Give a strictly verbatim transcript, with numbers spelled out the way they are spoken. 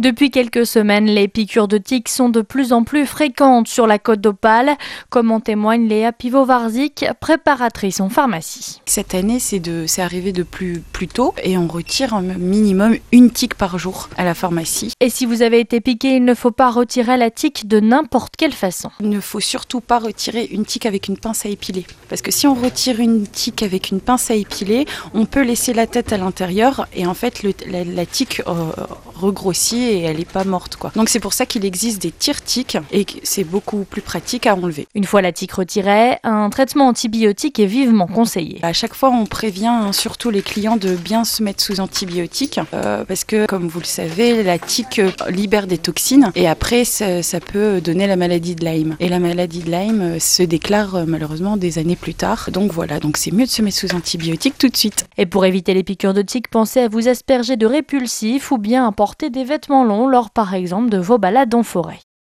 Depuis quelques semaines, les piqûres de tiques sont de plus en plus fréquentes sur la côte d'Opale, comme en témoigne Léa Pivovarzik, préparatrice en pharmacie. Cette année, c'est, de, c'est arrivé de plus, plus tôt et on retire un minimum une tique par jour à la pharmacie. Et si vous avez été piqué, il ne faut pas retirer la tique de n'importe quelle façon. Il ne faut surtout pas retirer une tique avec une pince à épiler. Parce que si on retire une tique avec une pince à épiler, on peut laisser la tête à l'intérieur et en fait le, la, la tique euh, regrossit et elle n'est pas morte, quoi. Donc c'est pour ça qu'il existe des tire-tiques et que c'est beaucoup plus pratique à enlever. Une fois la tique retirée, un traitement antibiotique est vivement conseillé. À chaque fois, on prévient hein, surtout les clients de bien se mettre sous antibiotiques euh, parce que, comme vous le savez, la tique libère des toxines et après, ça, ça peut donner la maladie de Lyme. Et la maladie de Lyme se déclare malheureusement des années plus tard. Donc voilà, donc c'est mieux de se mettre sous antibiotiques tout de suite. Et pour éviter les piqûres de tiques, pensez à vous asperger de répulsif ou bien à porter des vêtements longs lors par exemple de vos balades en forêt.